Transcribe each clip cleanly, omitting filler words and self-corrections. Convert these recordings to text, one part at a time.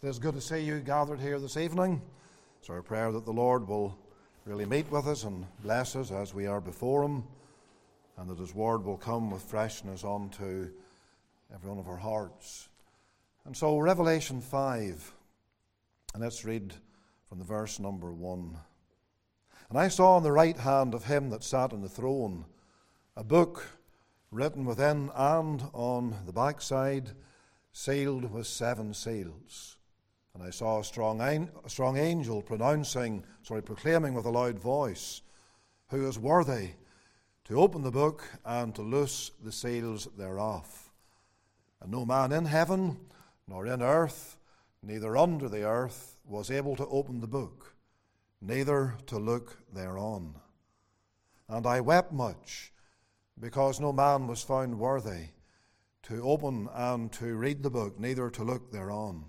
It is good to see you gathered here this evening. It's our prayer that the Lord will really meet with us and bless us as we are before Him, and that His Word will come with freshness onto every one of our hearts. And so Revelation 5, and let's read from the verse number 1. And I saw on the right hand of him that sat on the throne a book written within and on the backside, sealed with 7 seals. And I saw a strong angel proclaiming with a loud voice, who is worthy to open the book and to loose the seals thereof. And no man in heaven, nor in earth, neither under the earth, was able to open the book, neither to look thereon. And I wept much, because no man was found worthy to open and to read the book, neither to look thereon.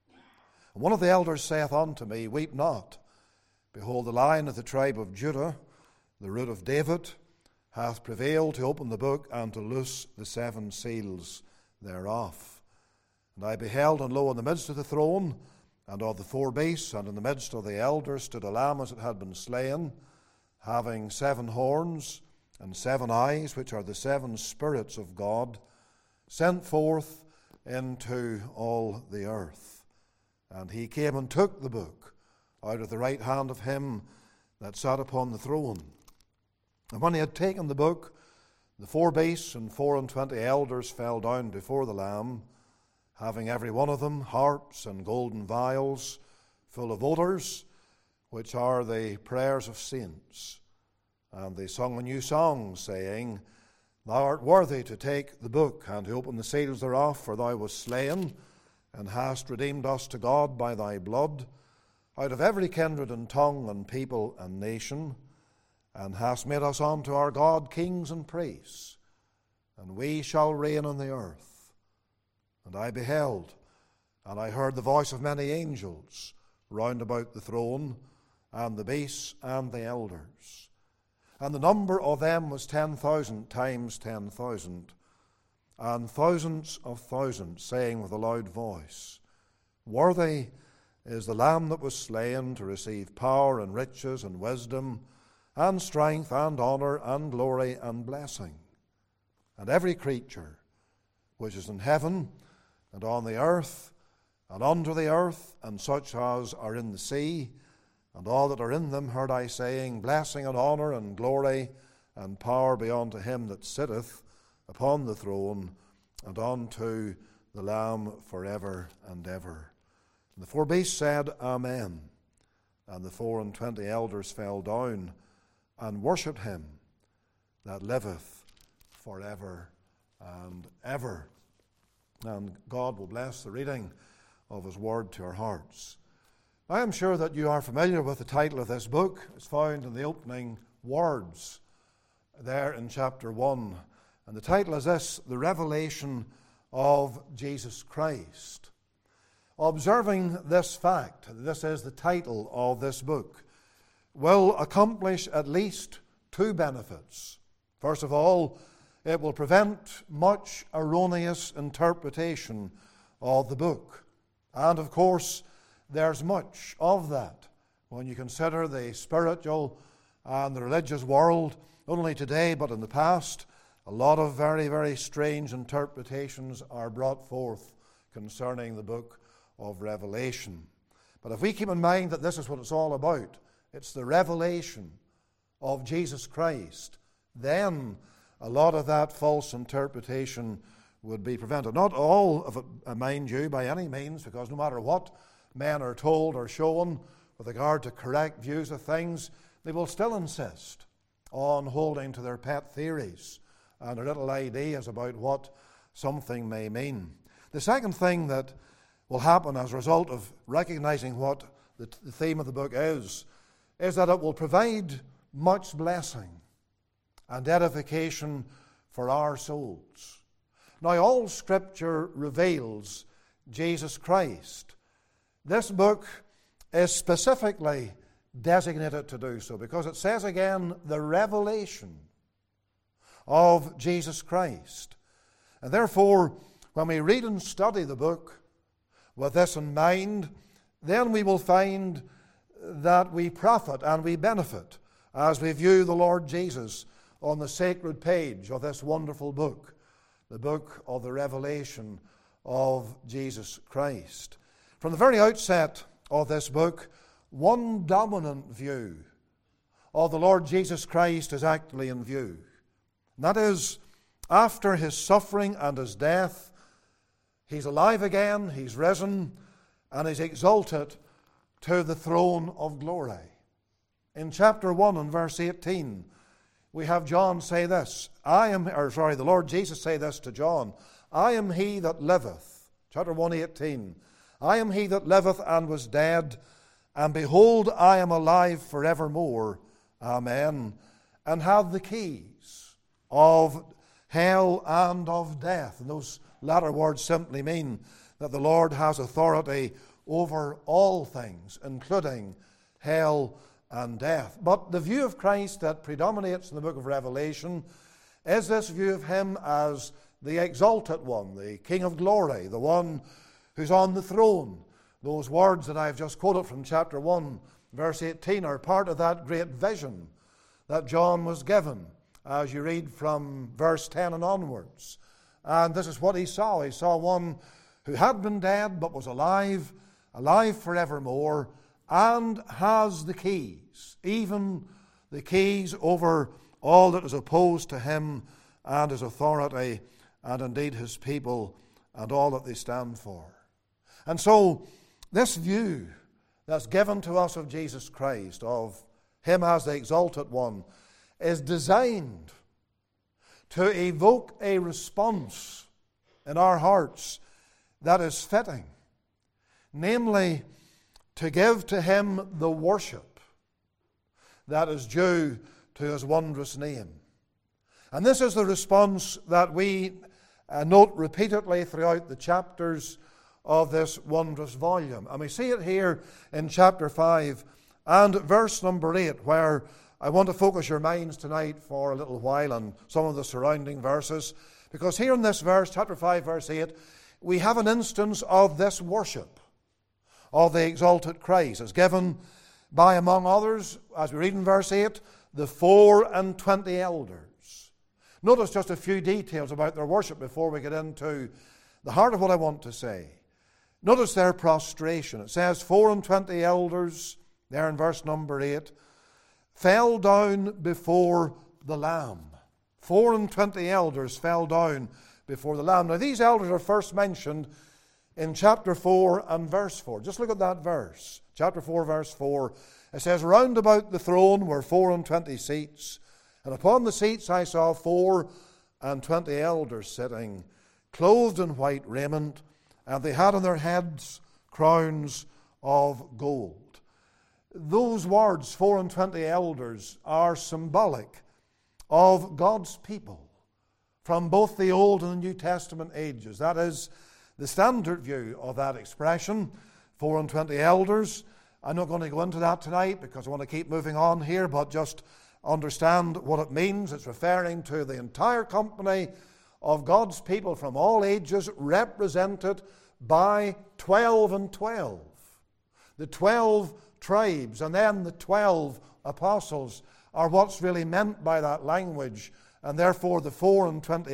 And one of the elders saith unto me, Weep not. Behold, the Lion of the tribe of Judah, the root of David, hath prevailed to open the book and to loose the 7 seals thereof. And I beheld, and lo, in the midst of the throne, and of the 4 beasts, and in the midst of the elders, stood a lamb as it had been slain, having 7 horns and 7 eyes, which are the 7 spirits of God, sent forth into all the earth. And he came and took the book out of the right hand of him that sat upon the throne. And when he had taken the book, the 4 beasts and 24 elders fell down before the Lamb, having every one of them harps and golden vials full of odors, which are the prayers of saints. And they sung a new song, saying, Thou art worthy to take the book and to open the seals thereof, for thou wast slain, and hast redeemed us to God by thy blood, out of every kindred and tongue and people and nation, and hast made us unto our God kings and priests, and we shall reign on the earth. And I beheld, and I heard the voice of many angels round about the throne, and the beasts and the elders. And the number of them was 10,000 times 10,000, and thousands of thousands, saying with a loud voice, Worthy is the Lamb that was slain to receive power and riches and wisdom and strength and honor and glory and blessing. And every creature which is in heaven and on the earth and under the earth, and such as are in the sea, and all that are in them, heard I saying, Blessing and honor and glory and power be unto him that sitteth upon the throne, and unto the Lamb forever and ever. And the 4 beasts said, Amen. And the 24 elders fell down and worshipped him that liveth forever and ever. And God will bless the reading of his word to our hearts. I am sure that you are familiar with the title of this book. It's found in the opening words there in chapter 1. And the title is this, The Revelation of Jesus Christ. Observing this fact, this is the title of this book, will accomplish at least 2 benefits. First of all, it will prevent much erroneous interpretation of the book. And of course, there's much of that when you consider the spiritual and the religious world, not only today but in the past. A lot of very, very strange interpretations are brought forth concerning the book of Revelation. But if we keep in mind that this is what it's all about, it's the revelation of Jesus Christ, then a lot of that false interpretation would be prevented. Not all of it, mind you, by any means, because no matter what men are told or shown with regard to correct views of things, they will still insist on holding to their pet theories and their little ideas about what something may mean. The second thing that will happen as a result of recognizing what the theme of the book is that it will provide much blessing and edification for our souls. Now, all Scripture reveals Jesus Christ. This book is specifically designated to do so because it says again, the revelation of Jesus Christ. And therefore, when we read and study the book, with this in mind, then we will find that we profit and we benefit as we view the Lord Jesus on the sacred page of this wonderful book, the book of the revelation of Jesus Christ. From the very outset of this book, one dominant view of the Lord Jesus Christ is actually in view. And that is, after his suffering and his death, he's alive again, he's risen, and he's exalted to the throne of glory. In chapter 1 and verse 18, we have John say this, the Lord Jesus say this to John, I am he that liveth, chapter 1:18, I am he that liveth and was dead, and behold, I am alive forevermore, amen, and have the keys of hell and of death. And those latter words simply mean that the Lord has authority over all things, including hell and death. But the view of Christ that predominates in the book of Revelation is this view of him as the exalted one, the King of glory, the one who's on the throne. Those words that I've just quoted from chapter 1, verse 18, are part of that great vision that John was given, as you read from verse 10 and onwards. And this is what he saw. He saw one who had been dead but was alive, alive forevermore, and has the keys, even the keys over all that is opposed to him and his authority, and indeed his people and all that they stand for. And so this view that's given to us of Jesus Christ, of him as the exalted one, is designed to evoke a response in our hearts that is fitting, namely to give to him the worship that is due to his wondrous name. And this is the response that we note repeatedly throughout the chapters of this wondrous volume. And we see it here in chapter 5 and verse number 8, where I want to focus your minds tonight for a little while on some of the surrounding verses, because here in this verse, chapter 5, verse 8, we have an instance of this worship of the exalted Christ, as given by, among others, as we read in verse 8, the 24 elders. Notice just a few details about their worship before we get into the heart of what I want to say. Notice their prostration. It says 24 elders, there in verse number 8, fell down before the Lamb. 24 elders fell down before the Lamb. Now these elders are first mentioned in chapter 4 and verse 4. Just look at that verse. Chapter 4, verse 4. It says, round about the throne were 24 seats, and upon the seats I saw 24 elders sitting, clothed in white raiment, and they had on their heads crowns of gold. Those words, 24 elders, are symbolic of God's people from both the Old and the New Testament ages. That is the standard view of that expression, 24 elders. I'm not going to go into that tonight because I want to keep moving on here, but just understand what it means. It's referring to the entire company of God's people from all ages, represented by 12 and 12. The 12 tribes and then the 12 apostles are what's really meant by that language, and therefore the 24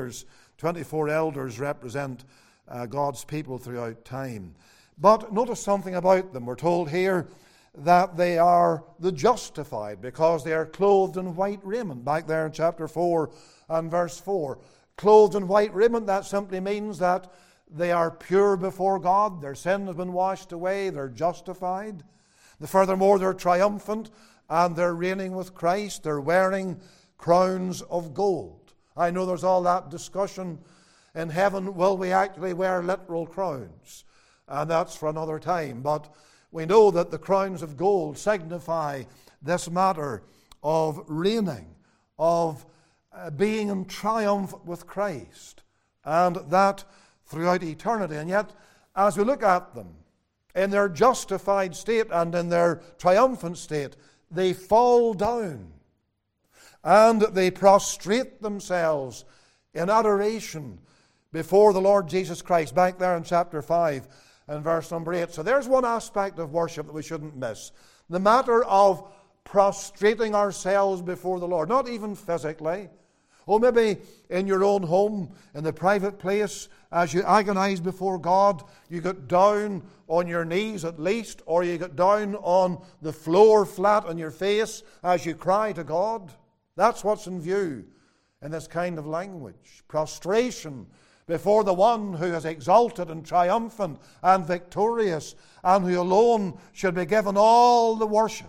elders represent God's people throughout time. But notice something about them. We're told here that they are the justified because they are clothed in white raiment. Back there in chapter 4 and verse 4. Clothed in white raiment, that simply means that they are pure before God. Their sin has been washed away. They're justified. Furthermore, they're triumphant and they're reigning with Christ. They're wearing crowns of gold. I know there's all that discussion in heaven. Will we actually wear literal crowns? And that's for another time. But we know that the crowns of gold signify this matter of reigning, of being in triumph with Christ, and that throughout eternity. And yet, as we look at them, in their justified state and in their triumphant state, they fall down and they prostrate themselves in adoration before the Lord Jesus Christ. Back there in chapter 5 in verse number 8. So there's one aspect of worship that we shouldn't miss. The matter of prostrating ourselves before the Lord, not even physically. Or maybe in your own home, in the private place, as you agonize before God, you get down on your knees at least, or you get down on the floor flat on your face as you cry to God. That's what's in view in this kind of language. Prostration before the one who is exalted and triumphant and victorious, and who alone should be given all the worship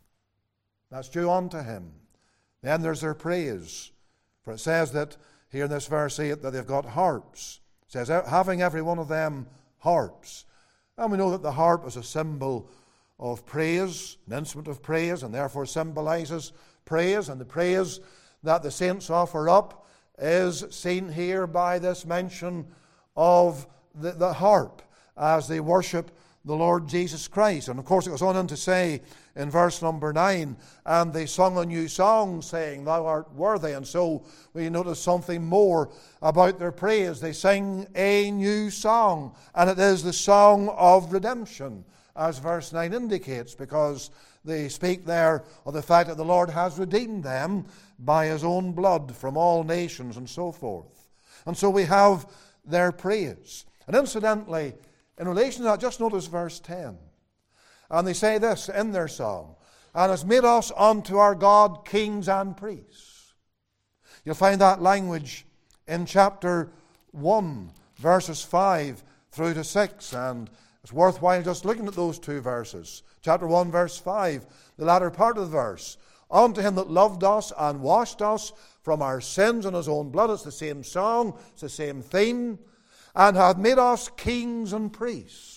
that's due unto him. Then there's their praise. For it says that here in this verse 8 that they've got harps. It says, having every one of them harps. And we know that the harp is a symbol of praise, an instrument of praise, and therefore symbolizes praise. And the praise that the saints offer up is seen here by this mention of the harp as they worship the Lord Jesus Christ. And of course it goes on to say in verse number 9, and they sung a new song, saying, Thou art worthy. And so we notice something more about their praise. They sing a new song, and it is the song of redemption, as verse 9 indicates, because they speak there of the fact that the Lord has redeemed them by his own blood from all nations and so forth. And so we have their praise. And incidentally, in relation to that, just notice verse 10. And they say this in their song, and has made us unto our God kings and priests. You'll find that language in chapter 1, verses 5 through to 6. And it's worthwhile just looking at those two verses. Chapter 1, verse 5, the latter part of the verse. Unto him that loved us and washed us from our sins in his own blood. It's the same song, it's the same theme. And hath made us kings and priests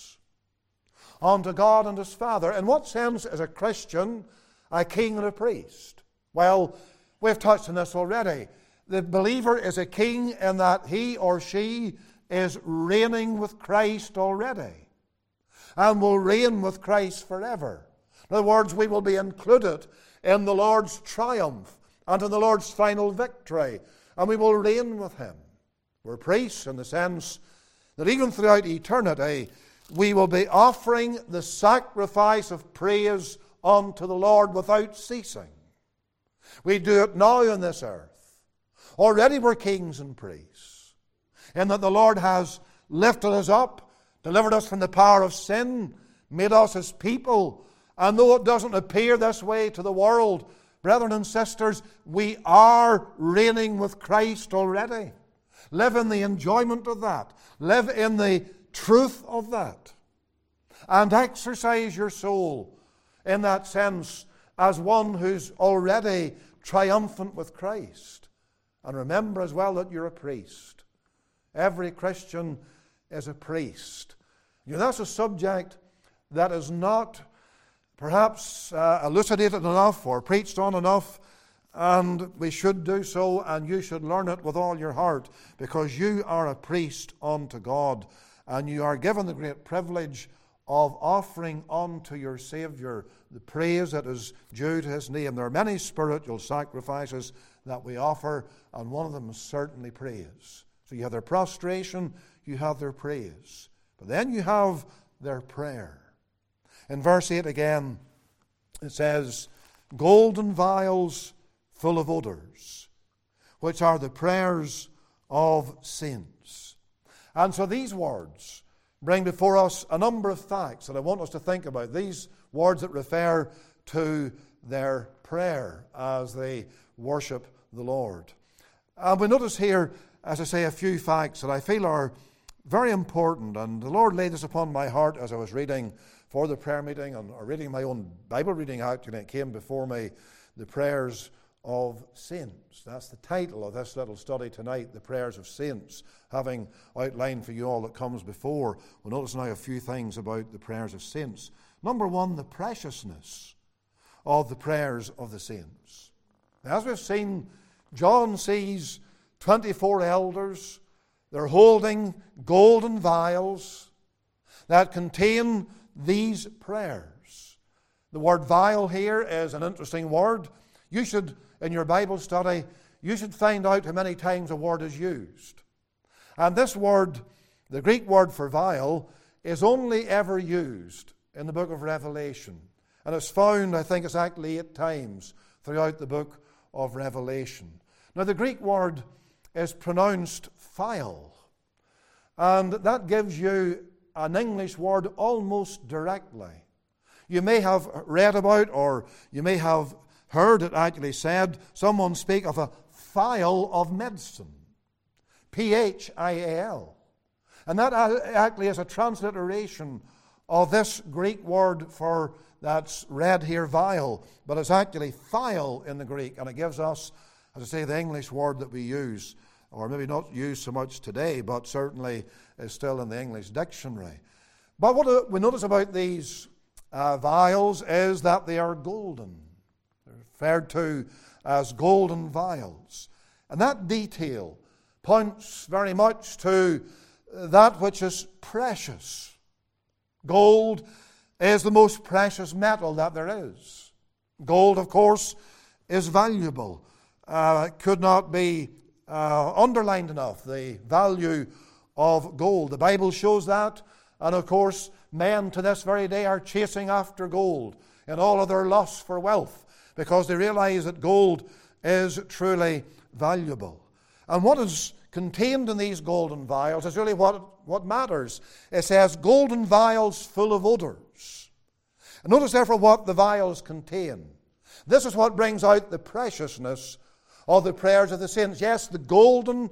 unto God and his Father. In what sense is a Christian a king and a priest? Well, we've touched on this already. The believer is a king in that he or she is reigning with Christ already and will reign with Christ forever. In other words, we will be included in the Lord's triumph and in the Lord's final victory, and we will reign with him. We're priests in the sense that even throughout eternity, we will be offering the sacrifice of praise unto the Lord without ceasing. We do it now on this earth. Already we're kings and priests, in that the Lord has lifted us up, delivered us from the power of sin, made us his people. And though it doesn't appear this way to the world, brethren and sisters, we are reigning with Christ already. Live in the enjoyment of that. Live in the truth of that. And exercise your soul in that sense as one who's already triumphant with Christ. And remember as well that you're a priest. Every Christian is a priest. You know, that's a subject that is not perhaps elucidated enough or preached on enough, and we should do so, and you should learn it with all your heart, because you are a priest unto God, and you are given the great privilege of offering unto your Savior the praise that is due to his name. There are many spiritual sacrifices that we offer, and one of them is certainly praise. So you have their prostration, you have their praise, but then you have their prayer. In verse 8 again, it says, golden vials full of odors, which are the prayers of saints. And so these words bring before us a number of facts that I want us to think about. These words that refer to their prayer as they worship the Lord. And we notice here, as I say, a few facts that I feel are very important. And the Lord laid this upon my heart as I was reading for the prayer meeting and reading my own Bible reading out, and it came before me, the prayers of saints. That's the title of this little study tonight, the prayers of saints. Having outlined for you all that comes before, we'll notice now a few things about the prayers of saints. Number one, the preciousness of the prayers of the saints. Now, as we've seen, John sees 24 elders. They're holding golden vials that contain these prayers. The word vial here is an interesting word. You should, in your Bible study, you should find out how many times a word is used. And this word, the Greek word for vial, is only ever used in the book of Revelation. And it's found, I think it's actually 8 times throughout the book of Revelation. Now, the Greek word is pronounced phile. And that gives you an English word almost directly. You may have read about, or you may have heard it actually said, someone speak of a phial of medicine. P-H-I-A-L. And that actually is a transliteration of this Greek word for that's read here, vial, but it's actually phial in the Greek, and it gives us, as I say, the English word that we use, or maybe not use so much today, but certainly is still in the English dictionary. But what we notice about these vials is that they are golden. They're referred to as golden vials. And that detail points very much to that which is precious. Gold is the most precious metal that there is. Gold, of course, is valuable. It could not be underlined enough, the value of gold. The Bible shows that, and of course, men to this very day are chasing after gold in all of their lust for wealth, because they realize that gold is truly valuable. And what is contained in these golden vials is really what matters. It says, golden vials full of odors. And notice therefore what the vials contain. This is what brings out the preciousness of the prayers of the saints. Yes, the golden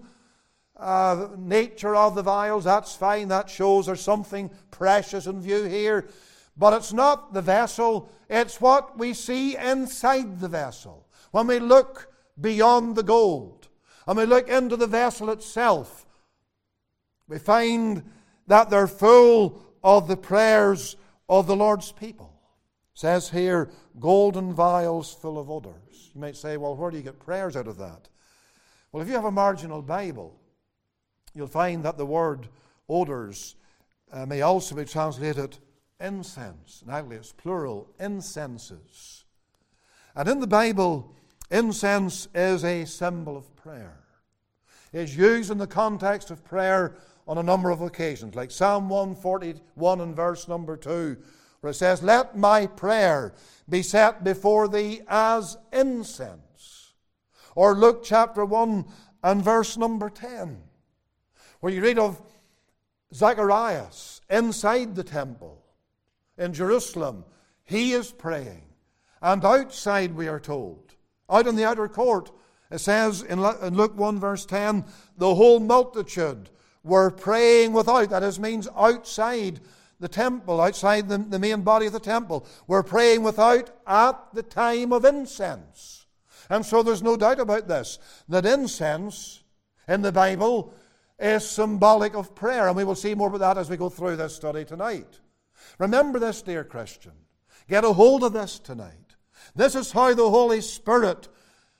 nature of the vials, that's fine. That shows there's something precious in view here. But it's not the vessel, it's what we see inside the vessel. When we look beyond the gold, and we look into the vessel itself, we find that they're full of the prayers of the Lord's people. It says here, golden vials full of odors. You might say, well, where do you get prayers out of that? Well, if you have a marginal Bible, you'll find that the word odors may also be translated incense. And actually it's plural, incenses. And in the Bible, incense is a symbol of prayer. It's used in the context of prayer on a number of occasions, like Psalm 141 and verse number 2, where it says, let my prayer be set before thee as incense. Or Luke chapter 1 and verse number 10, where you read of Zacharias inside the temple in Jerusalem. He is praying. And outside, we are told, out in the outer court, it says in Luke 1 verse 10, the whole multitude were praying without. That is, means outside the temple, outside the main body of the temple. Were praying without at the time of incense. And so there's no doubt about this, that incense in the Bible is symbolic of prayer. And we will see more about that as we go through this study tonight. Remember this, dear Christian. Get a hold of this tonight. This is how the Holy Spirit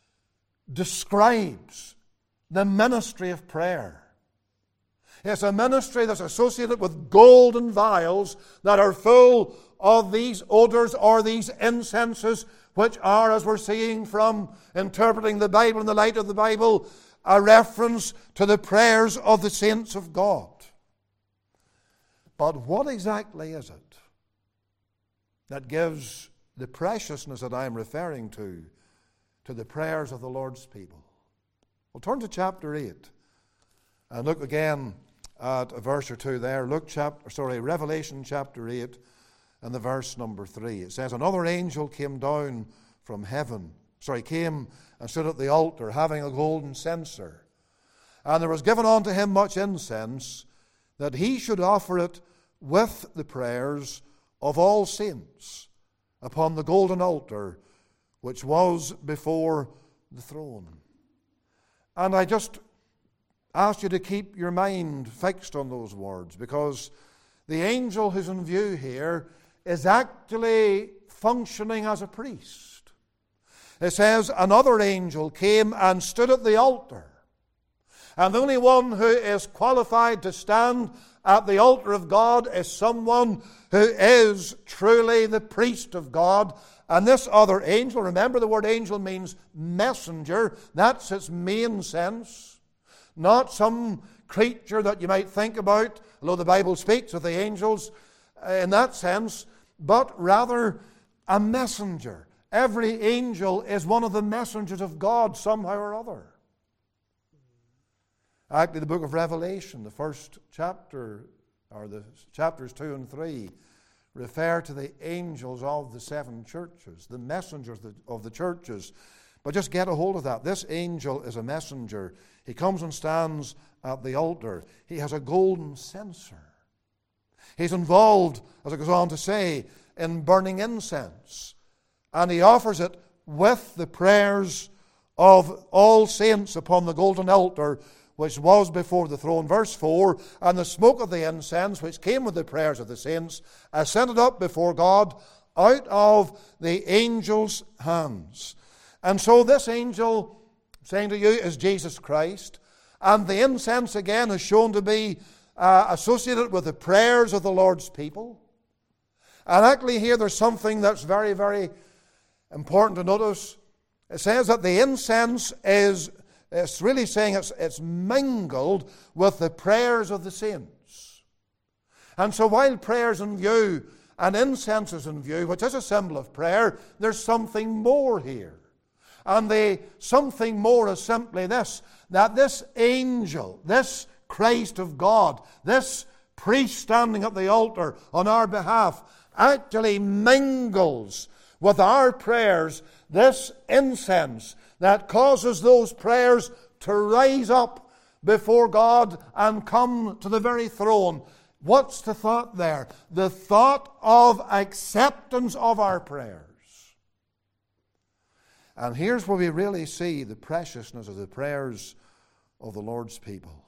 describes the ministry of prayer. It's a ministry that's associated with golden vials that are full of these odors or these incenses, which are, as we're seeing from interpreting the Bible in the light of the Bible, a reference to the prayers of the saints of God. But what exactly is it that gives the preciousness that I'm referring to the prayers of the Lord's people? Well, turn to chapter 8 and look again at a verse or two there. Revelation chapter 8 and the verse number 3. It says, another angel came down from heaven, came and stood at the altar, having a golden censer. And there was given unto him much incense, that he should offer it with the prayers of all saints upon the golden altar which was before the throne. And I just ask you to keep your mind fixed on those words, because the angel who's in view here is actually functioning as a priest. It says, another angel came and stood at the altar. And the only one who is qualified to stand at the altar of God is someone who is truly the priest of God. And this other angel, remember the word angel means messenger. That's its main sense. Not some creature that you might think about, although the Bible speaks of the angels in that sense, but rather a messenger. Every angel is one of the messengers of God somehow or other. Actually, the book of Revelation, the first chapter, or the chapters 2 and 3, refer to the angels of the seven churches, the messengers of the churches. But just get a hold of that. This angel is a messenger. He comes and stands at the altar. He has a golden censer. He's involved, as it goes on to say, in burning incense. And he offers it with the prayers of all saints upon the golden altar, which was before the throne. Verse 4, and the smoke of the incense, which came with the prayers of the saints, ascended up before God out of the angel's hands. And so this angel, saying to you, is Jesus Christ. And the incense again is shown to be associated with the prayers of the Lord's people. And actually here there's something that's very, very important to notice. It says that the incense is, it's really saying it's mingled with the prayers of the saints. And so while prayer's in view and incense is in view, which is a symbol of prayer, there's something more here. And the something more is simply this, that this angel, this Christ of God, this priest standing at the altar on our behalf, actually mingles with our prayers this incense that causes those prayers to rise up before God and come to the very throne. What's the thought there? The thought of acceptance of our prayers. And here's where we really see the preciousness of the prayers of the Lord's people.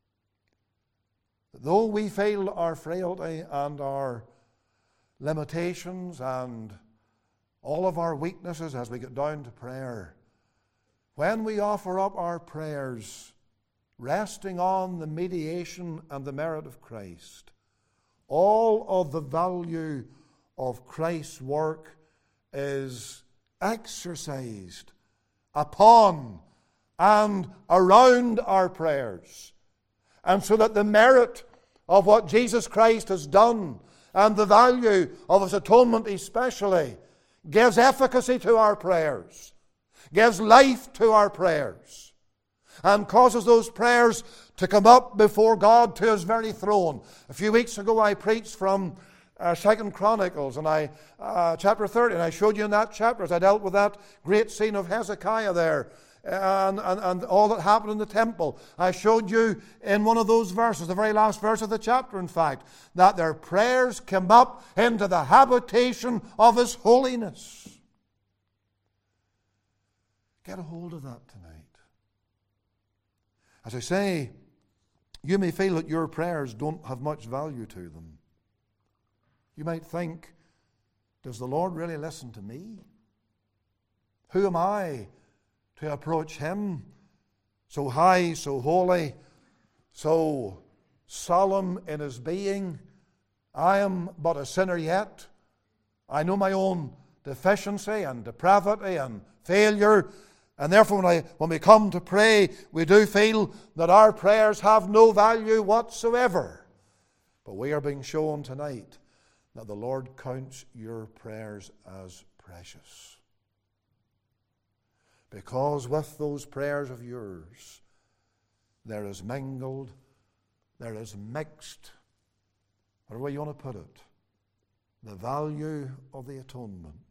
Though we feel our frailty and our limitations and all of our weaknesses as we get down to prayer, when we offer up our prayers, resting on the mediation and the merit of Christ, all of the value of Christ's work is exercised upon and around our prayers. And so that the merit of what Jesus Christ has done and the value of His atonement especially gives efficacy to our prayers, gives life to our prayers, and causes those prayers to come up before God to His very throne. A few weeks ago I preached from 2 Chronicles, and chapter 30, and I showed you in that chapter as I dealt with that great scene of Hezekiah there, and all that happened in the temple. I showed you in one of those verses, the very last verse of the chapter, in fact, that their prayers came up into the habitation of His holiness. Get a hold of that tonight. As I say, you may feel that your prayers don't have much value to them. You might think, does the Lord really listen to me? Who am I to approach Him? So high, so holy, so solemn in His being. I am but a sinner yet. I know my own deficiency and depravity and failure. And therefore when we come to pray, we do feel that our prayers have no value whatsoever. But we are being shown tonight that the Lord counts your prayers as precious. Because with those prayers of yours, there is mingled, there is mixed, whatever way you want to put it, the value of the atonement,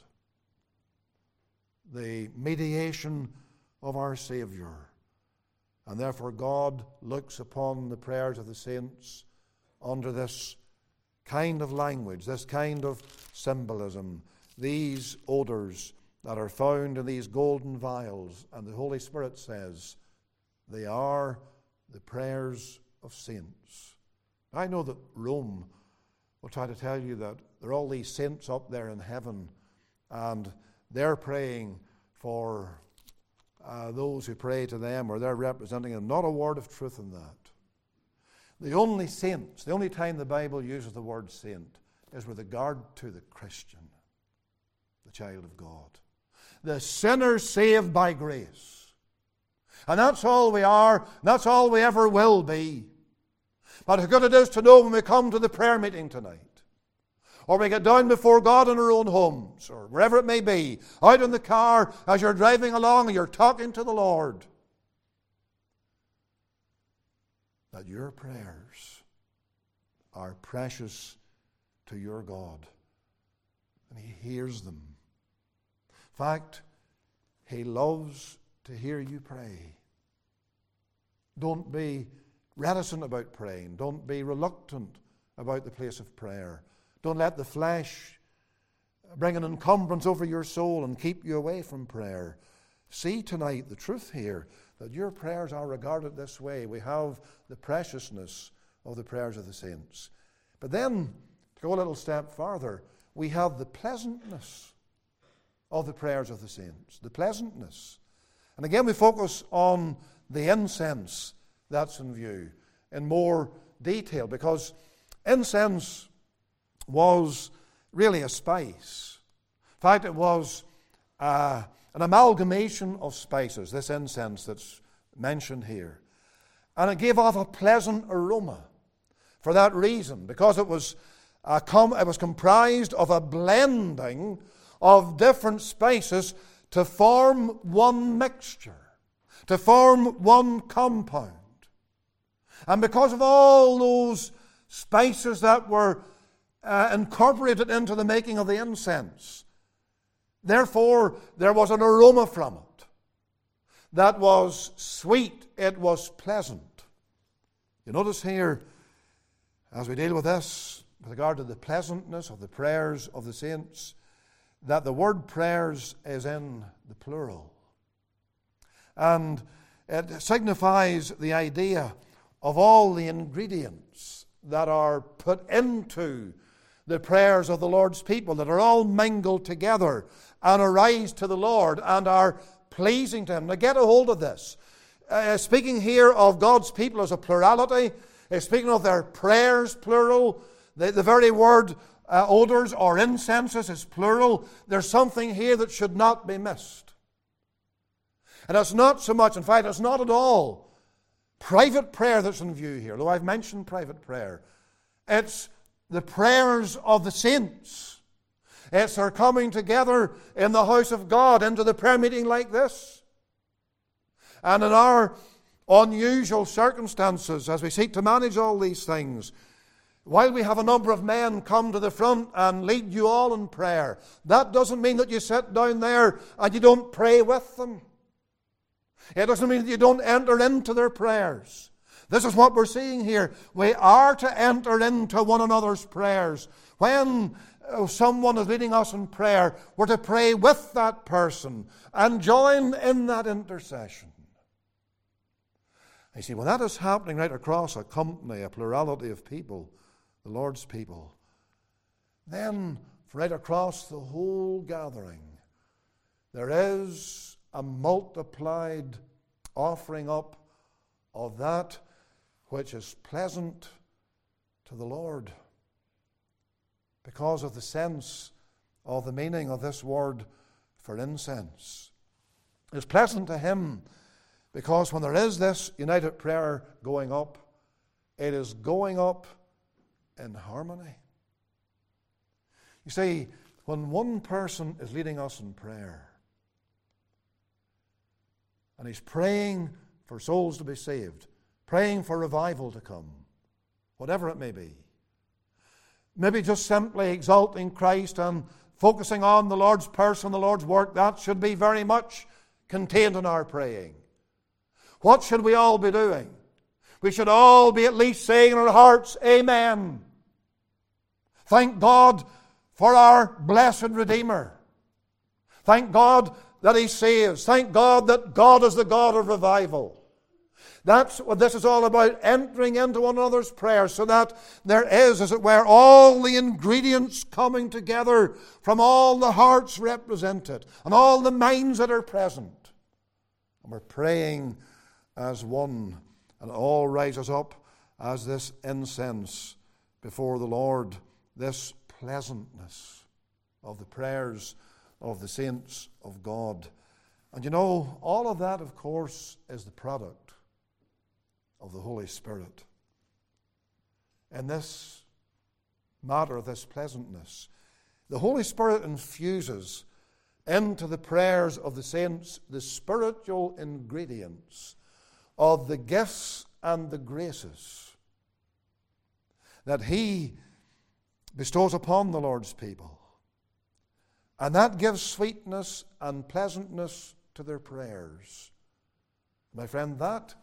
the mediation of our Savior. And therefore God looks upon the prayers of the saints under this kind of language, this kind of symbolism, these odors that are found in these golden vials. And the Holy Spirit says they are the prayers of saints. I know that Rome will try to tell you that there are all these saints up there in heaven, and they're praying for those who pray to them, or they're representing them. Not a word of truth in that. The only saints, the only time the Bible uses the word saint is with regard to the Christian, the child of God. The sinner saved by grace. And that's all we are, and that's all we ever will be. But how good it is to know when we come to the prayer meeting tonight, or we get down before God in our own homes, or wherever it may be, out in the car as you're driving along and you're talking to the Lord, that your prayers are precious to your God, and He hears them. In fact, He loves to hear you pray. Don't be reticent about praying. Don't be reluctant about the place of prayer. Don't let the flesh bring an encumbrance over your soul and keep you away from prayer. See tonight the truth here, that your prayers are regarded this way. We have the preciousness of the prayers of the saints. But then, to go a little step farther, we have the pleasantness of the prayers of the saints. The pleasantness. And again we focus on the incense that's in view in more detail, because incense was really a spice. In fact, it was an amalgamation of spices, this incense that's mentioned here. And it gave off a pleasant aroma for that reason, because it was comprised of a blending of different spices to form one mixture, to form one compound. And because of all those spices that were incorporated into the making of the incense, therefore there was an aroma from it that was sweet, it was pleasant. You notice here, as we deal with this, with regard to the pleasantness of the prayers of the saints, that the word prayers is in the plural. And it signifies the idea of all the ingredients that are put into the prayers of the Lord's people, that are all mingled together and arise to the Lord and are pleasing to Him. Now get a hold of this. Speaking here of God's people as a plurality, speaking of their prayers, plural, the very word odors or incenses is plural. There's something here that should not be missed. And it's not so much, in fact, it's not at all private prayer that's in view here, though I've mentioned private prayer. It's the prayers of the saints. It's their coming together in the house of God into the prayer meeting like this. And in our unusual circumstances, as we seek to manage all these things, while we have a number of men come to the front and lead you all in prayer, that doesn't mean that you sit down there and you don't pray with them. It doesn't mean that you don't enter into their prayers. This is what we're seeing here. We are to enter into one another's prayers. When someone is leading us in prayer, we're to pray with that person and join in that intercession. You see, when that is happening right across a company, a plurality of people, the Lord's people, then right across the whole gathering, there is a multiplied offering up of that which is pleasant to the Lord, because of the sense of the meaning of this word for incense. It's pleasant to Him because when there is this united prayer going up, it is going up in harmony. You see, when one person is leading us in prayer, and he's praying for souls to be saved, praying for revival to come, whatever it may be, maybe just simply exalting Christ and focusing on the Lord's person, the Lord's work, that should be very much contained in our praying. What should we all be doing? We should all be at least saying in our hearts, Amen. Thank God for our blessed Redeemer. Thank God that He saves. Thank God that God is the God of revival. That's what this is all about, entering into one another's prayers, so that there is, as it were, all the ingredients coming together from all the hearts represented and all the minds that are present. And we're praying as one, and it all rises up as this incense before the Lord, this pleasantness of the prayers of the saints of God. And you know, all of that, of course, is the product of the Holy Spirit. in this matter, this pleasantness. The Holy Spirit infuses into the prayers of the saints the spiritual ingredients of the gifts and the graces that He bestows upon the Lord's people. And that gives sweetness and pleasantness to their prayers. My friend, that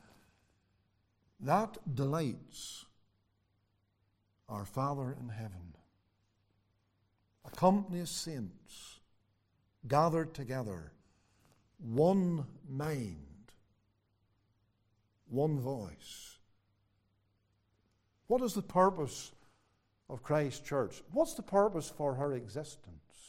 delights our Father in heaven. A company of saints gathered together, one mind, one voice. What is the purpose of Christ's church? What's the purpose for her existence?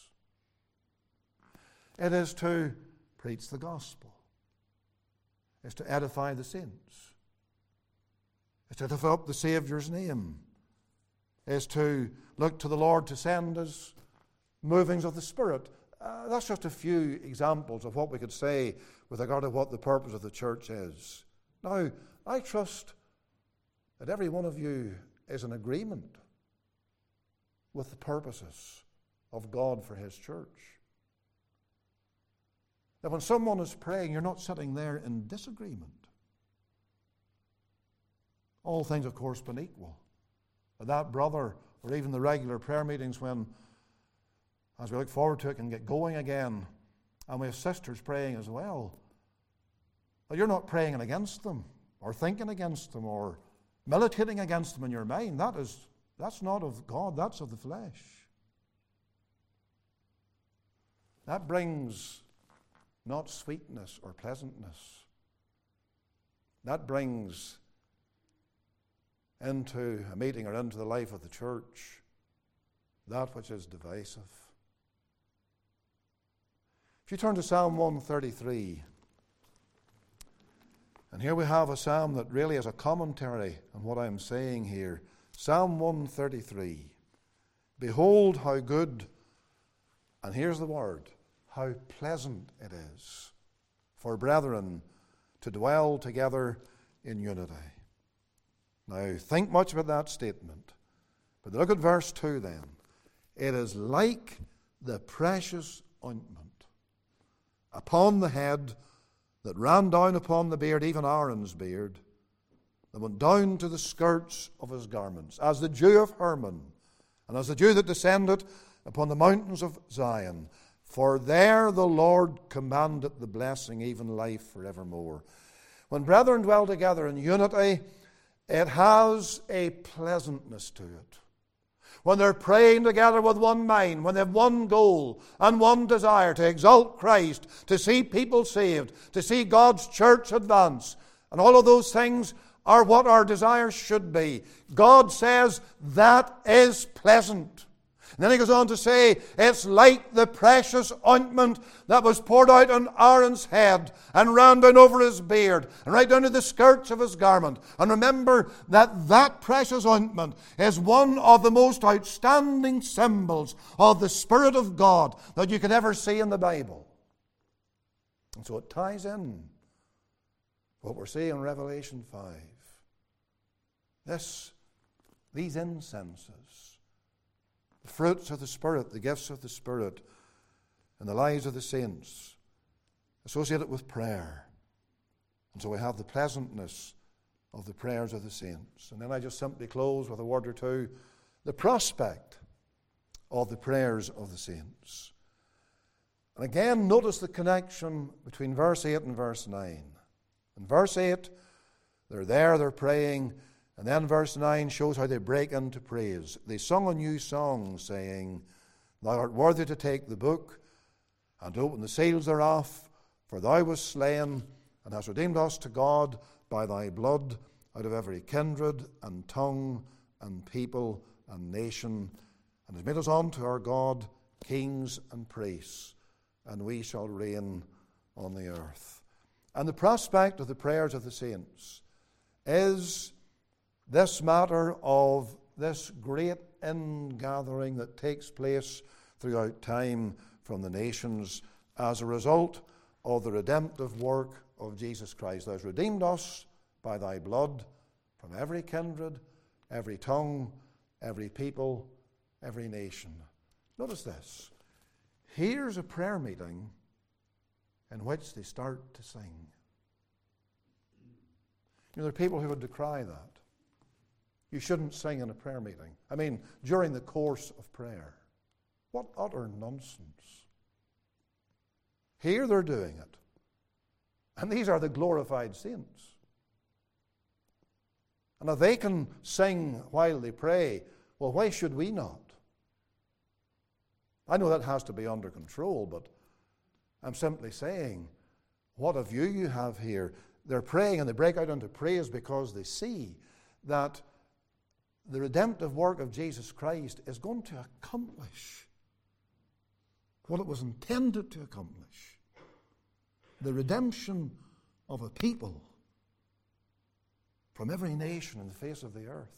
It is to preach the gospel. It's to edify the saints. It's to lift up the Saviour's name. It's to look to the Lord to send us movings of the Spirit. That's just a few examples of what we could say with regard to what the purpose of the church is. Now, I trust that every one of you is in agreement with the purposes of God for His church. That when someone is praying, you're not sitting there in disagreement. All things, of course, being equal. That brother, or even the regular prayer meetings when, as we look forward to it, can get going again, and we have sisters praying as well. But you're not praying against them, or thinking against them, or militating against them in your mind. That's not of God, that's of the flesh. That brings not sweetness or pleasantness. That brings into a meeting or into the life of the church that which is divisive. If you turn to Psalm 133, and here we have a psalm that really is a commentary on what I'm saying here. Psalm 133. Behold how good, and here's the word, how pleasant it is for brethren to dwell together in unity. Now, think much about that statement. But look at verse 2 then. It is like the precious ointment upon the head that ran down upon the beard, even Aaron's beard, that went down to the skirts of his garments, as the dew of Hermon, and as the dew that descended upon the mountains of Zion. For there the Lord commanded the blessing, even life forevermore. When brethren dwell together in unity, it has a pleasantness to it. When they're praying together with one mind, when they have one goal and one desire to exalt Christ, to see people saved, to see God's church advance, and all of those things are what our desires should be. God says that is pleasant. And then he goes on to say, it's like the precious ointment that was poured out on Aaron's head and ran down over his beard and right down to the skirts of his garment. And remember that precious ointment is one of the most outstanding symbols of the Spirit of God that you could ever see in the Bible. And so it ties in what we're seeing in Revelation 5. These incenses, the fruits of the Spirit, the gifts of the Spirit, and the lives of the saints, associated with prayer. And so we have the pleasantness of the prayers of the saints. And then I just simply close with a word or two, the prospect of the prayers of the saints. And again, notice the connection between verse 8 and verse 9. In verse 8, they're praying. And then verse 9 shows how they break into praise. They sung a new song, saying, Thou art worthy to take the book and to open the seals thereof, for Thou wast slain and hast redeemed us to God by Thy blood out of every kindred and tongue and people and nation, and hast made us unto our God kings and priests, and we shall reign on the earth. And the prospect of the prayers of the saints is this matter of this great ingathering that takes place throughout time from the nations as a result of the redemptive work of Jesus Christ. Thou hast redeemed us by Thy blood from every kindred, every tongue, every people, every nation. Notice this. Here's a prayer meeting in which they start to sing. There are people who would decry that. You shouldn't sing in a prayer meeting. I mean, during the course of prayer. What utter nonsense. Here they're doing it. And these are the glorified saints. And if they can sing while they pray, well, why should we not? I know that has to be under control, but I'm simply saying, what a view you have here. They're praying and they break out into praise because they see that the redemptive work of Jesus Christ is going to accomplish what it was intended to accomplish. The redemption of a people from every nation on the face of the earth.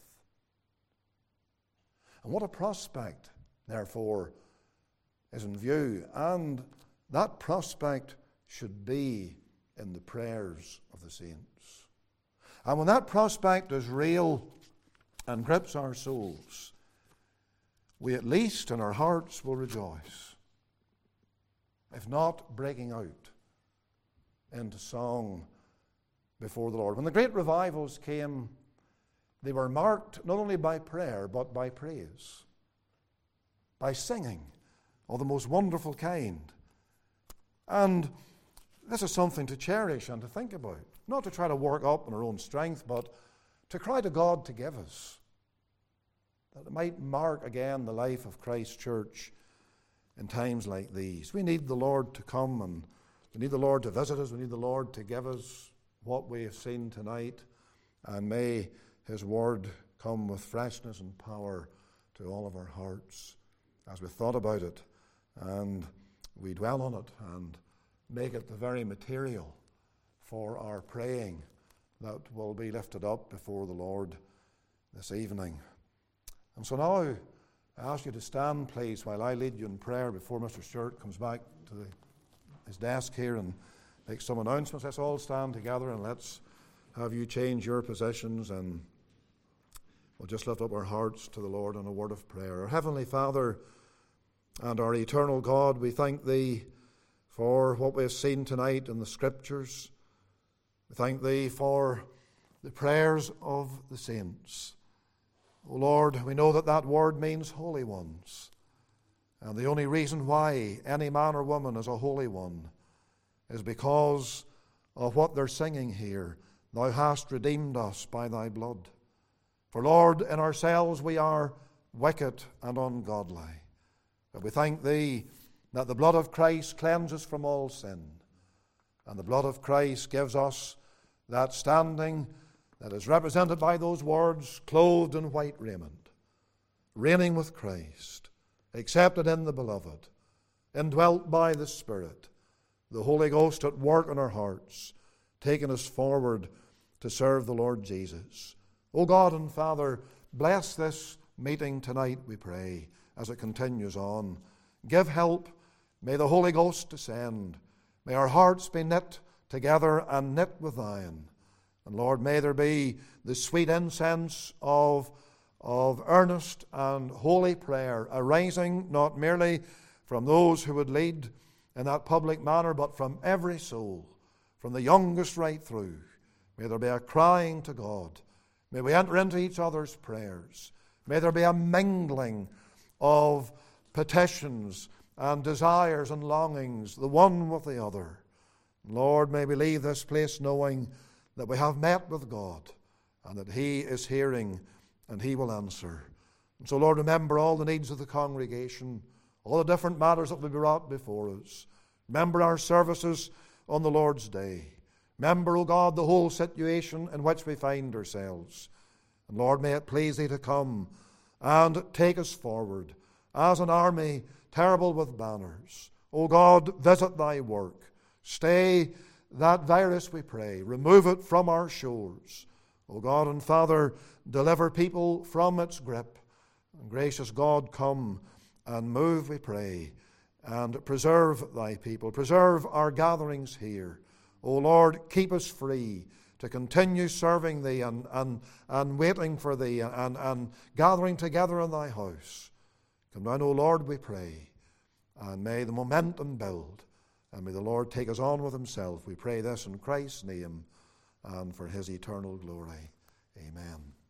And what a prospect, therefore, is in view. And that prospect should be in the prayers of the saints. And when that prospect is real and grips our souls, we at least in our hearts will rejoice, if not breaking out into song before the Lord. When the great revivals came, they were marked not only by prayer but by praise, by singing of the most wonderful kind. And this is something to cherish and to think about, not to try to work up in our own strength, but to cry to God to give us, that it might mark again the life of Christ's church in times like these. We need the Lord to come, and we need the Lord to visit us. We need the Lord to give us what we have seen tonight, and may His word come with freshness and power to all of our hearts as we thought about it and we dwell on it and make it the very material for our praying that will be lifted up before the Lord this evening. And so now I ask you to stand, please, while I lead you in prayer before Mr. Stewart comes back to his desk here and make some announcements. Let's all stand together and let's have you change your positions, and we'll just lift up our hearts to the Lord in a word of prayer. Our Heavenly Father and our eternal God, we thank Thee for what we have seen tonight in the Scriptures. We thank Thee for the prayers of the saints. O Lord, we know that that word means holy ones. And the only reason why any man or woman is a holy one is because of what they're singing here. Thou hast redeemed us by Thy blood. For Lord, in ourselves we are wicked and ungodly. But we thank Thee that the blood of Christ cleanses from all sin. And the blood of Christ gives us that standing that is represented by those words, clothed in white raiment, reigning with Christ, accepted in the beloved, indwelt by the Spirit, the Holy Ghost at work in our hearts, taking us forward to serve the Lord Jesus. O God and Father, bless this meeting tonight, we pray, as it continues on. Give help. May the Holy Ghost descend. May our hearts be knit together and knit with Thine. And Lord, may there be the sweet incense of earnest and holy prayer, arising not merely from those who would lead in that public manner, but from every soul, from the youngest right through. May there be a crying to God. May we enter into each other's prayers. May there be a mingling of petitions and desires and longings, the one with the other. Lord, may we leave this place knowing that we have met with God and that He is hearing and He will answer. And so, Lord, remember all the needs of the congregation, all the different matters that will be brought before us. Remember our services on the Lord's Day. Remember, O God, the whole situation in which we find ourselves. And Lord, may it please Thee to come and take us forward as an army terrible with banners. O God, visit Thy work. Stay that virus, we pray. Remove it from our shores. O God and Father, deliver people from its grip. And gracious God, come and move, we pray, and preserve Thy people. Preserve our gatherings here. O Lord, keep us free to continue serving Thee and waiting for Thee and gathering together in Thy house. Come down, O Lord, we pray, and may the momentum build, and may the Lord take us on with Himself. We pray this in Christ's name and for His eternal glory. Amen.